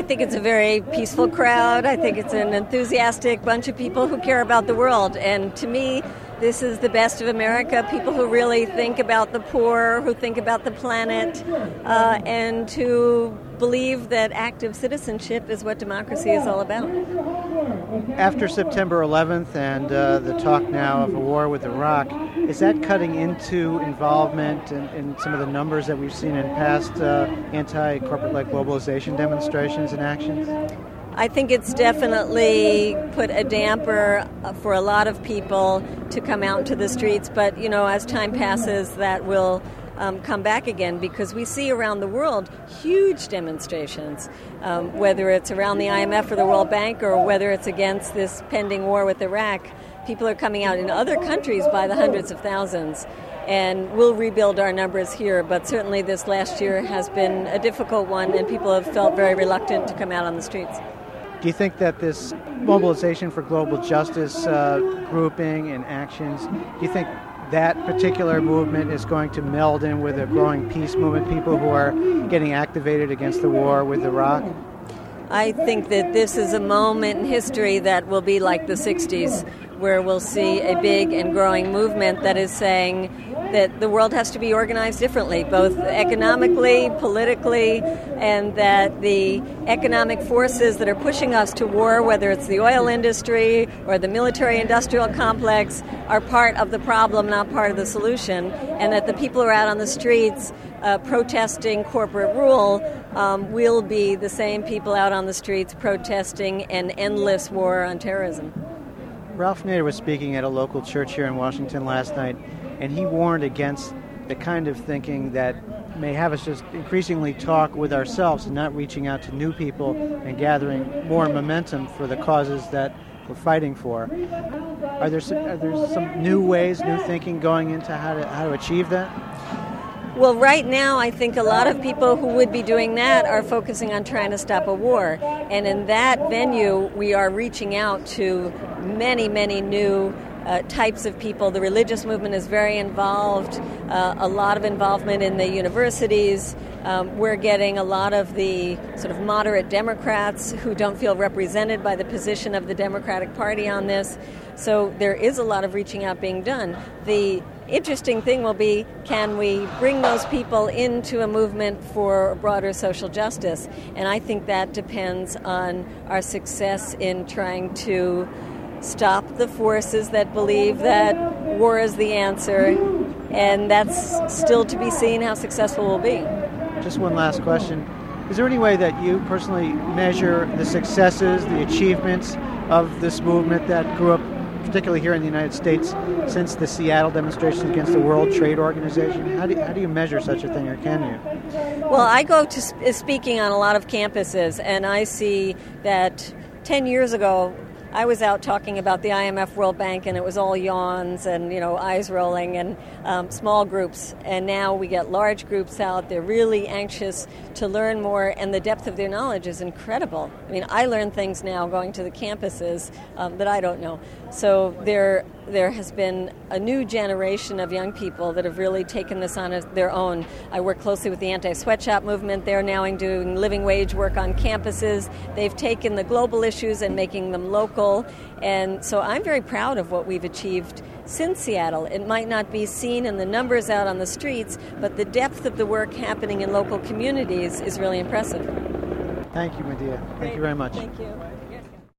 I think it's a very peaceful crowd. I think it's an enthusiastic bunch of people who care about the world. And to me, this is the best of America, people who really think about the poor, who think about the planet, and who believe that active citizenship is what democracy is all about. After September 11th and the talk now of a war with Iraq, is that cutting into involvement in some of the numbers that we've seen in past anti-corporate-led globalization demonstrations and actions? I think it's definitely put a damper for a lot of people to come out into the streets, but, as time passes, that will come back again, because we see around the world huge demonstrations, whether it's around the IMF or the World Bank or whether it's against this pending war with Iraq. People are coming out in other countries by the hundreds of thousands, and we'll rebuild our numbers here, but certainly this last year has been a difficult one, and people have felt very reluctant to come out on the streets. Do you think that this mobilization for global justice grouping and actions, do you think that particular movement is going to meld in with a growing peace movement, people who are getting activated against the war with Iraq? I think that this is a moment in history that will be like the 60s, where we'll see a big and growing movement that is saying that the world has to be organized differently, both economically, politically, and that the economic forces that are pushing us to war, whether it's the oil industry or the military-industrial complex, are part of the problem, not part of the solution, and that the people who are out on the streets protesting corporate rule will be the same people out on the streets protesting an endless war on terrorism. Ralph Nader was speaking at a local church here in Washington last night, and he warned against the kind of thinking that may have us just increasingly talk with ourselves and not reaching out to new people and gathering more momentum for the causes that we're fighting for. Are there some new ways, new thinking going into how to achieve that? Well, right now, I think a lot of people who would be doing that are focusing on trying to stop a war. And in that venue, we are reaching out to many, many new types of people. The religious movement is very involved, a lot of involvement in the universities. We're getting a lot of the sort of moderate Democrats who don't feel represented by the position of the Democratic Party on this. So there is a lot of reaching out being done. The interesting thing will be, can we bring those people into a movement for broader social justice? And I think that depends on our success in trying to stop the forces that believe that war is the answer, and that's still to be seen how successful we'll be. Just one last question. Is there any way that you personally measure the successes, the achievements of this movement that grew up, particularly here in the United States, since the Seattle demonstrations against the World Trade Organization? How do you measure such a thing, or can you? Well, I go to speaking on a lot of campuses, and I see that 10 years ago, I was out talking about the IMF, World Bank, and it was all yawns and, eyes rolling and small groups. And now we get large groups out. They're really anxious to learn more, and the depth of their knowledge is incredible. I mean, I learn things now going to the campuses that I don't know. So there has been a new generation of young people that have really taken this on as their own. I work closely with the anti-sweatshop movement. They're now doing living wage work on campuses. They've taken the global issues and making them local. And so I'm very proud of what we've achieved since Seattle. It might not be seen in the numbers out on the streets, but the depth of the work happening in local communities is really impressive. Thank you, Medea. Thank you very much. Thank you.